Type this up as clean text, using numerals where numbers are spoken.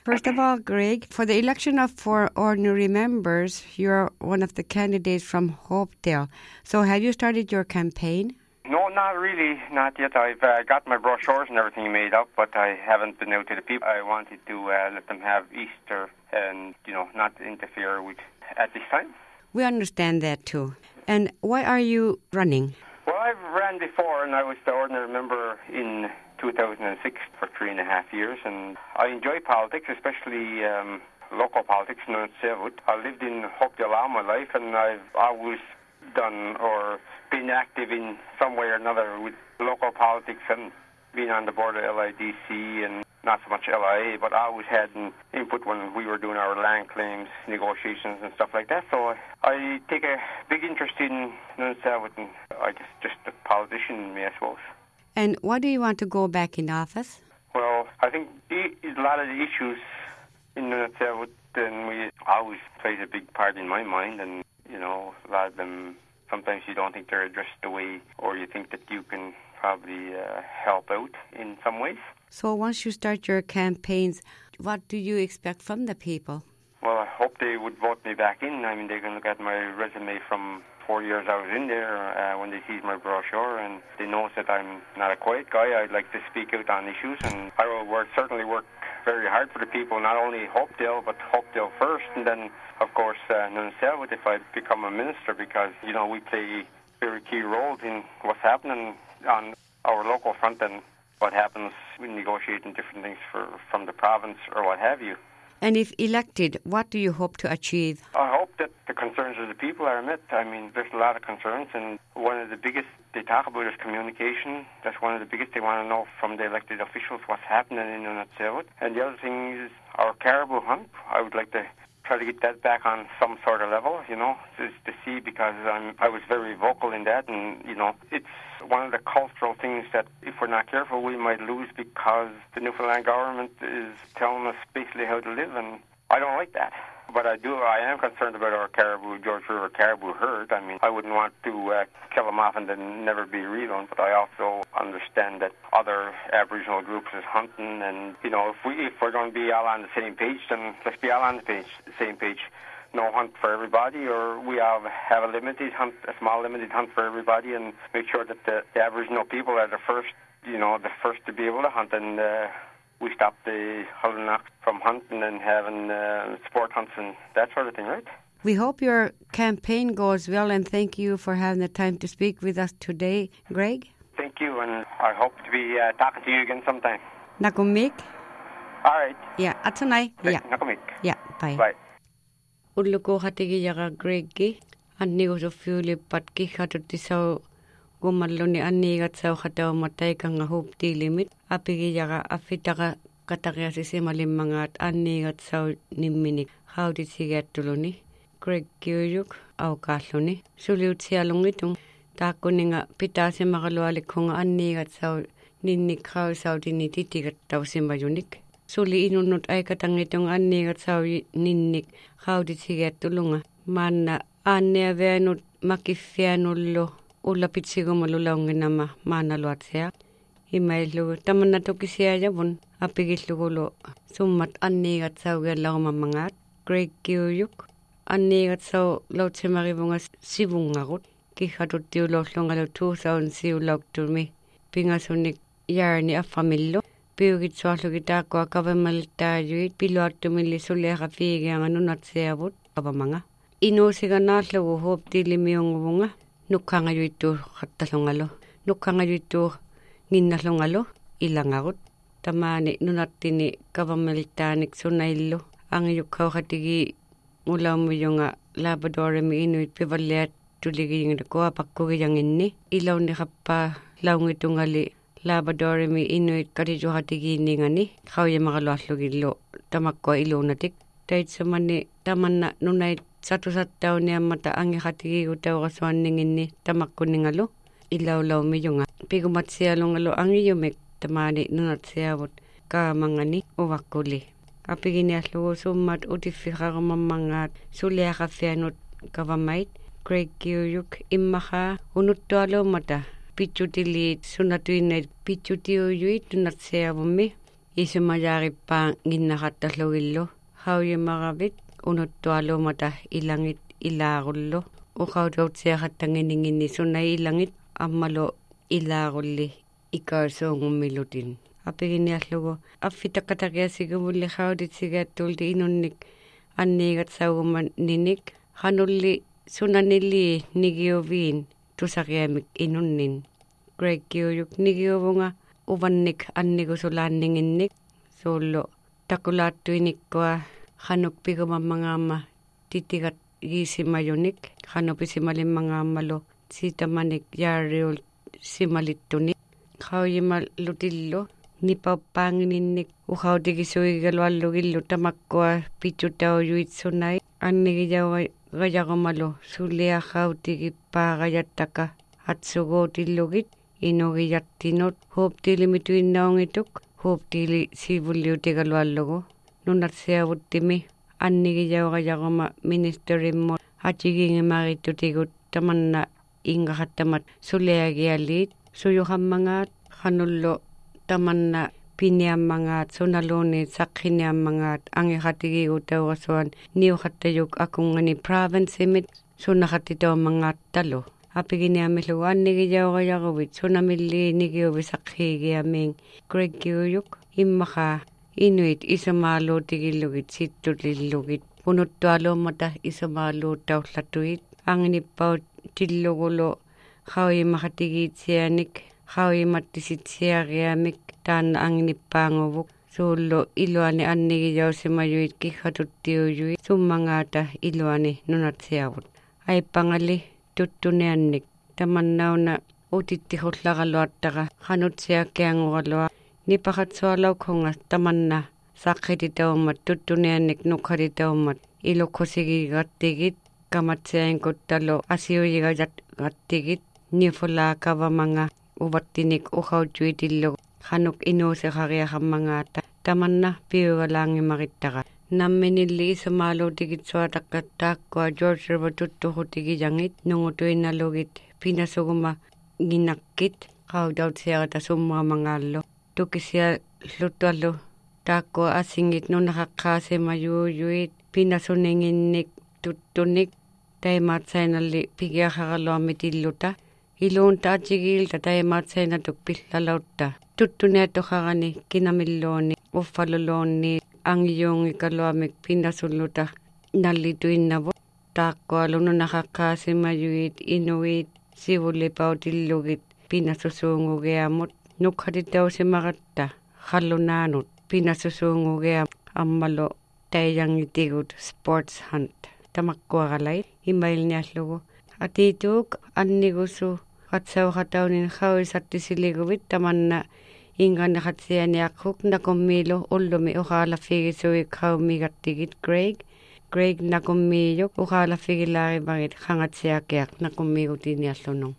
First of all, Greg, for the election of 4 ordinary members, you're one of the candidates from Hopedale. So have you started your campaign? No, not really, not yet. I've got my brochures and everything made up, but I haven't been out to the people. I wanted to let them have Easter and, not interfere with at this time. We understand that too. And why are you running? Well, I've ran before, and I was the ordinary member in 2006 for 3.5 years, and I enjoy politics, especially local politics in Nunavut. I lived in Hopedale all my life, and I've always done or been active in some way or another with local politics and being on the board of LIDC and not so much LIA, but I always had an input when we were doing our land claims negotiations and stuff like that. So I take a big interest in Nunavut, and I guess just a politician in me, I suppose. And why do you want to go back in office? Well, I think a lot of the issues in Nunavut, and we always plays a big part in my mind, and a lot of them, sometimes you don't think they're addressed the way, or you think that you can probably help out in some ways. So once you start your campaigns, what do you expect from the people? Well, I hope they would vote me back in. I mean, they can look at my resume from 4 years I was in there when they see my brochure, and they know that I'm not a quiet guy. I'd like to speak out on issues, and I will certainly work very hard for the people, not only Hopedale, but Hopedale first, and then, of course, Nunavut if I become a minister, because, we play very key roles in what's happening on our local front and what happens when negotiating different things from the province or what have you. And if elected, what do you hope to achieve? I hope that the concerns of the people are met. I mean, there's a lot of concerns, and one of the biggest they talk about is communication. That's one of the biggest they want to know from the elected officials, what's happening in Nunavut. And the other thing is our caribou hunt. I would like to try to get that back on some sort of level, to see, because I was very vocal in that, and, it's one of the cultural things that if we're not careful, we might lose, because the Newfoundland government is telling us basically how to live, and I don't like that. But I am concerned about our George River caribou herd. I mean, I wouldn't want to kill them off and then never be reborn, but I also understand that other Aboriginal groups is hunting, and, if we're going to be all on the same page, then let's be all on the same page. No hunt for everybody, or we have a limited hunt, a small limited hunt for everybody, and make sure that the Aboriginal people are the first to be able to hunt, and we stop the Hudlinach from hunting and having sport hunts and that sort of thing, right? We hope your campaign goes well, and thank you for having the time to speak with us today, Greg. Thank you, and I hope to be talking to you again sometime. Nakumik? All right. Yeah, atunay. Yeah. Nakumik. Yeah, bye. Bye. Ulluko hatigi yaga Gregi, annigo so fiuli patki hatutisau gumalluni annigat sau hataw matay kanga hupti limit, apigi yaga afitaga katakiasi simalimangat annigat sau nimminik, hautit sigatuluni, Greg Kiyuk, au kahluni, suliut sialungitung, takuninga pitasi makalualikunga annigat sau ninnik hau sau tinititigat tau simbayunik. Suli inunut ay katangitong annigat sau ninnik haudit sigatulunga. Manna annea venut makifianullo ulapit sigumululaunginama manaluatsea. Imailu tamanna tokisia javun apigillugulo summat annigat sau galagumamangat. Greg Kiyuk annigat sau lautsemarivunga sivungagut. Kihatutiulohlungalu 2000 siulautumi. Pingasunik yarni afamillo. Piugit suahlugita ko kavamaltajuit piluartumili suleha fiigianga nunatseavut kavamanga. Inusiga naallugu Hopedale nukhangajuitu khattalungalo. Nukhangajuitu nginnallungalo ilangagut. Tamani nunattini kavamaltaanik sunaillu. Angiyukkauhatigi mulaumuyunga Labradorimi inuit pivalliat tuligiyingda ko pakkugiyanginni. Ilauni khappa laungitungali Labradorimi inuit karijuhatigini khawya magaluallugillo tamakko ilunatik taitsamani tamanna nunait satusattauni ammata angihatigi utawrasuanninginni tamakkuningalu ilaulaumiyunga pigumatsialungalo angiyumik tamani nunatsiavut kaamangani uvakkuli apiginiallugu summat utiffiqarumamangaat suliaqaffianut kavamait Greg Kiyuk immaha unuttualuummata Pichutilit sunatuinait pichutiuyuit tunatseavumi isumayarippaan ginnaqattalugillu hauyimaqavit unuttualumata ilangit ilaarullu uqautautsiaqattangininginni sunai ilangit ammalu ilaarulli ikaasuungummilutin apiginiallugu affitaqataqiasiguvulli qautitsigaattuulti inunnik anniigat sauguman ninik qanulli sunanilli nigiuviin tusaqiamik inunnin Greg kiuyuk nigiuvunga uvannik annigusulaanninginnik suullu takulaattuinikkua qanukpigumammangaamma titigat giisimayunik qanupisimalimmangaammalu siitamanik yaariul simalittunik qauyimallutillu nipappaangininnik uqautikisuigaluallugillu tamakkua pitutauyuitsunai annigiyaugayaqumalu suliaqautikippaaqayattaka atsuguutillugit inugiyattinut huuptiilimituinnaungituk huuptiili siivulliutigaluallugu nunarsiavuttimi annigiyauqayaquma ministerimmu achigingimaqittutigut tamanna ingaqattamat suliagialiit suyuqammangaat qanullu tamanna piniammangaat sunaluuni saqqiniammangaat angiqatigigutauqasuan niuqattayuk akungani province-imit sunaqattitaumanngaattalu apiginiamillugu annigiyauqayaquvit sunamilli nigiuvi saqqiigiaming Greg kiuyuk immaqaa inuit isamaaluutigillugit sittulillugit punuttualuummata isamaaluuttaullatuit anginippaut tillugulu qauimaqatigiitsianik qauimattisitsiaqiamik taanna anginippaanguvuk suullu iluani annigiyausimayuit kiqqatuttiuyuit summangaata iluani nunatsiavut aippangali tuttuniannik tamannauna utittihullaqaluattaqa qanutsiakkianguqalua nipaqatsualaukhungas tamanna saqqititaummat tuttuniannik nuqqatitaummat ilukhusigigattigit kamatsiainkuttalu asiuyigagattigit nifulaakavamanga uvattinik uqautsuitillu qanuk inuuseqariaqammangaata tamanna piugalaangimaqittaqa namminilli isamaaluutigitsuataqqa taakkua George River tuttuqutigiyangit nungutuinnalugit pinasuguma nginakkit qautautsiaqata summuamangaallu tukisiallutuallu taakkua asingit nunaqaqqaasimayuuyuit pinasuninginnik tuttunik taimaatsainalli pigiaqaqaluammitilluta iluunta atsigilta taimaatsainatuk pillalautta tuttuniatuqaqani kinamilluuni uffaluluunni angiyuungikaluamik pinnasulluta nallituinnavut taakkualu nunaqaqqaasimayuit inuit sivulipautillugit pinnasusuungugiamut nuqqatitausimaqatta qallunaanut pinnasusuungugiam ammalu taiyangitigut sports hunt tamakkuaqalait imailniallugu atiituuk annigusu qatsauqataunin qauisartisiliguvit tamanna inganeqatsianiaqquk nakummiilu ullumi uqaalaffigisuik qaumigattigit Greg nakummiiyuk uqaalaffigilaarimagit qangatsiakiaq nakummigutiniallunung